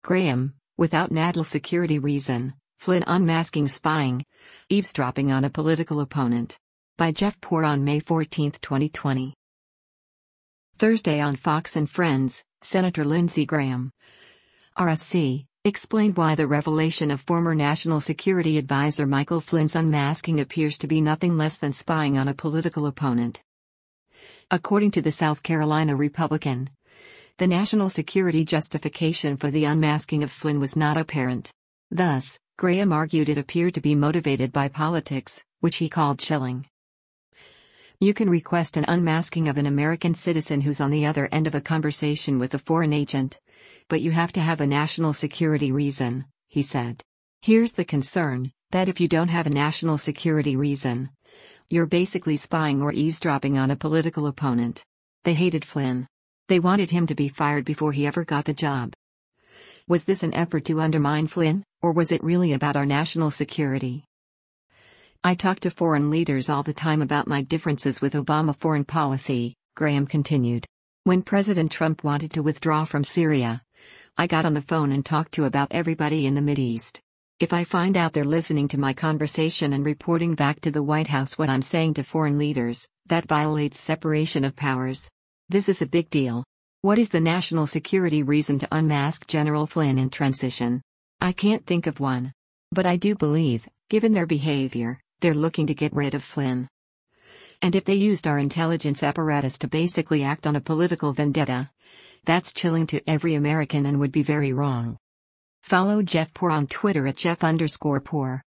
Graham, without national security reason, Flynn unmasking spying, eavesdropping on a political opponent. By Jeff Poor on May 14, 2020. Thursday on Fox and Friends, Senator Lindsey Graham, RSC, explained why the revelation of former National Security Advisor Michael Flynn's unmasking appears to be nothing less than spying on a political opponent. According to the South Carolina Republican, the national security justification for the unmasking of Flynn was not apparent. Thus, Graham argued it appeared to be motivated by politics, which he called chilling. You can request an unmasking of an American citizen who's on the other end of a conversation with a foreign agent, but you have to have a national security reason, he said. Here's the concern, that if you don't have a national security reason, you're basically spying or eavesdropping on a political opponent. They hated Flynn. They wanted him to be fired before he ever got the job. Was this an effort to undermine Flynn, or was it really about our national security? I talk to foreign leaders all the time about my differences with Obama foreign policy, Graham continued. When President Trump wanted to withdraw from Syria, I got on the phone and talked to about everybody in the Mideast. If I find out they're listening to my conversation and reporting back to the White House what I'm saying to foreign leaders, that violates separation of powers. This is a big deal. What is the national security reason to unmask General Flynn in transition? I can't think of one. But I do believe, given their behavior, they're looking to get rid of Flynn. And if they used our intelligence apparatus to basically act on a political vendetta, that's chilling to every American and would be very wrong. Follow Jeff Poor on Twitter at Jeff_Poor.